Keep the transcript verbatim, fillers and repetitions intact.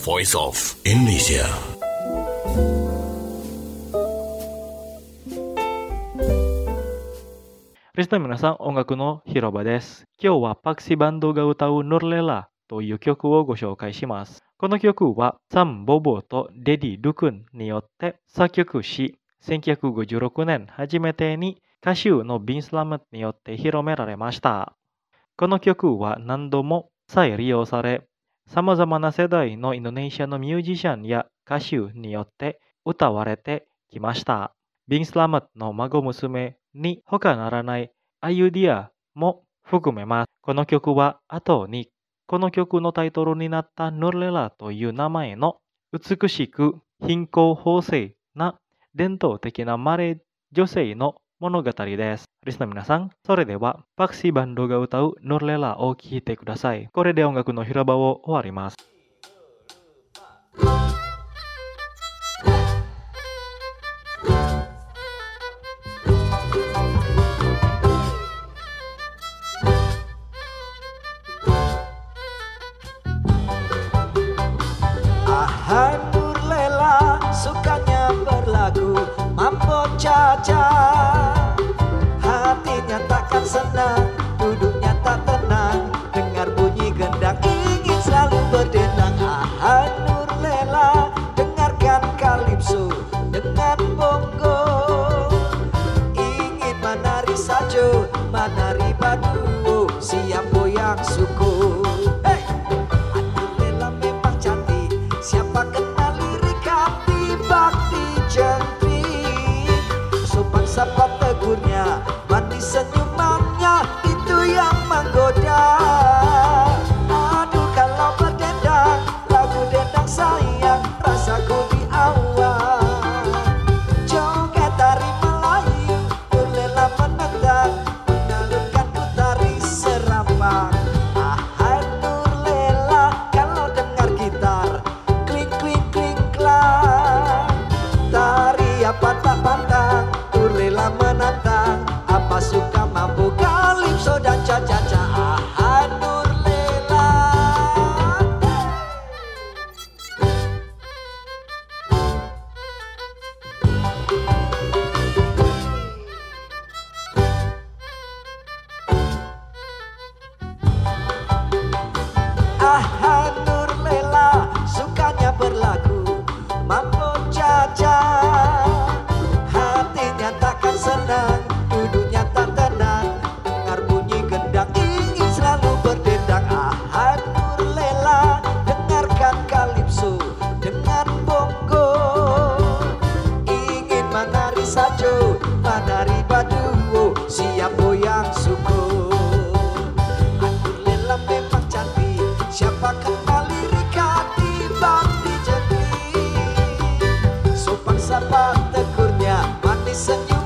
Voice of Indonesia. リスナーの皆さん、音楽の広場です。今日はパクシバンドが歌うヌルレラという曲をご紹介します。この曲はサム・ボボとデディ・ルクンによって作曲し、せんきゅうひゃくごじゅうろくねん初めてに歌手のビンス・ラムットによって広められました。この曲は何度も再利用され、様々な世代のインドネシアのミュージシャンや歌手によって歌われてきました。ビンス・ラムットの孫娘に他ならないアユディアも含めます。この曲は後にこの曲のタイトルになったヌルレラという名前の美しく貧困法制な伝統的なマレー女性の物語です。リスナーの皆さん、それではパクシバンドが歌うヌルレラを聴いてください。これで音楽の広場を終わります。 Hai Nurlela, sukanya berlagu mambo caca. Hatinya takkan senang, duduknya tak tenang, dengar bunyi gendang ingin selalu berdendang. Hai Nurlela, dengarkan kalipso dengan bongo. Ingin menari sajo, menari baduo, siap goyang suku. Hey! Siapa kenal lirik hati bakti jentrik, sopan sapa tegurnya, manis senyumannya, itu yang menggoda. Aduh kalau berdendang, lagu dendang sayang, rasaku di awal. Joget tari Melayu, Nurlela menendang, mengalunkan ku tari serapang. Ahai Nurlela, kalau dengar gitar apa tak pandang, Nurlela menantang, apa suka mampu kalipso dan caca-caca. Ah, Nurlela. Ah, Nurlela, sukanya berlagu mambo caca. Takkan senang, duduknya tak tenang, dengar bunyi gendang ingin selalu berdendang. Ah, Nurlela, dengarkan kalipso dengan bongo. Ingin menari sajo, menari baduo, siap goyang suku. Ah, Nurlela memang cantik, siapa kenal lirik hati bakti jentrik, sopan sapa tegurnya, manis senyum